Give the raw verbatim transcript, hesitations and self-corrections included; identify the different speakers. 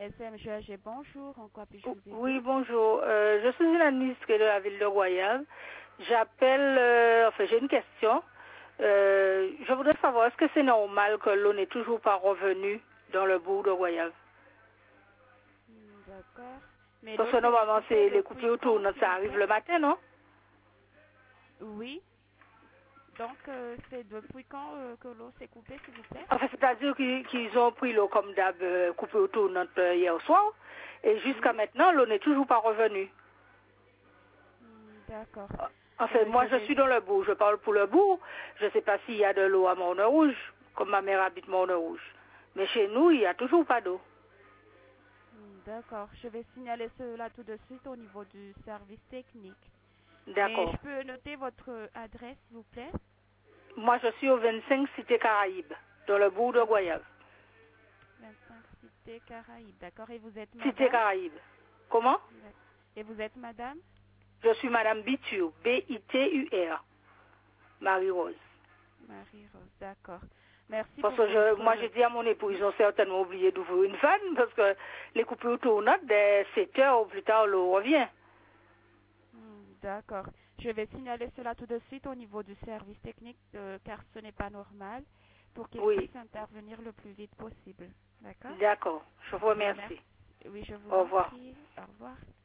Speaker 1: S M G A G, bonjour. En quoi puis-je vous aider?
Speaker 2: Oui, bonjour. Euh, je suis une administrée de la ville de Guayave. J'appelle, euh, enfin j'ai une question. Euh, je voudrais savoir, est-ce que c'est normal que l'eau n'est toujours pas revenue dans le bourg de Guayave?
Speaker 1: Hmm, D'accord. Mais
Speaker 2: Parce
Speaker 1: l'eau
Speaker 2: que
Speaker 1: s'est
Speaker 2: normalement,
Speaker 1: coupée
Speaker 2: c'est les
Speaker 1: depuis
Speaker 2: coupures
Speaker 1: quand,
Speaker 2: tournantes,
Speaker 1: s'il
Speaker 2: ça
Speaker 1: vous
Speaker 2: arrive
Speaker 1: plaît?
Speaker 2: le matin, non?
Speaker 1: Oui. Donc, euh, c'est depuis quand euh, que l'eau s'est coupée, s'il vous plaît?
Speaker 2: Enfin, c'est-à-dire qu'ils qu'ils ont pris l'eau comme d'hab, euh, coupure tournante euh, hier soir, et jusqu'à
Speaker 1: Oui.
Speaker 2: maintenant, l'eau n'est toujours pas revenue.
Speaker 1: Hmm, D'accord.
Speaker 2: Enfin,
Speaker 1: Euh,
Speaker 2: moi,
Speaker 1: je
Speaker 2: je
Speaker 1: vais...
Speaker 2: suis dans le bourg. Je parle pour le bourg. Je ne sais pas s'il y a de l'eau à Morne-Rouge, comme ma mère habite Morne-Rouge. Mais chez nous, il n'y a toujours pas d'eau.
Speaker 1: Hmm, D'accord. Je vais signaler cela tout de suite au niveau du service technique. Mais
Speaker 2: D'accord.
Speaker 1: je peux noter votre adresse, s'il vous plaît?
Speaker 2: Moi, je suis au vingt-cinq Cité Caraïbes, dans le bourg de
Speaker 1: vingt
Speaker 2: Guayave.
Speaker 1: vingt-cinq Cité Caraïbes, d'accord. Et vous êtes
Speaker 2: Cité
Speaker 1: madame?
Speaker 2: Caraïbes. Comment?
Speaker 1: D'ac- Et vous êtes madame?
Speaker 2: Je suis Madame Bitur, B I T U R, Marie-Rose.
Speaker 1: Marie-Rose, d'accord. Merci
Speaker 2: Parce
Speaker 1: pour
Speaker 2: que je, moi, j'ai
Speaker 1: votre...
Speaker 2: dit à mon époux, ils ont certainement oublié d'ouvrir une vanne, parce que les coupures tournantes, dès sept heures ou plus tard, l'eau revient.
Speaker 1: Hmm, D'accord. Je vais signaler cela tout de suite au niveau du service technique, euh, car ce n'est pas normal, pour qu'ils
Speaker 2: Oui,
Speaker 1: puissent intervenir le plus vite possible. D'accord?
Speaker 2: d'accord. Je vous
Speaker 1: Merci.
Speaker 2: remercie.
Speaker 1: Oui, je vous
Speaker 2: Au
Speaker 1: en
Speaker 2: revoir.
Speaker 1: prie. Au revoir.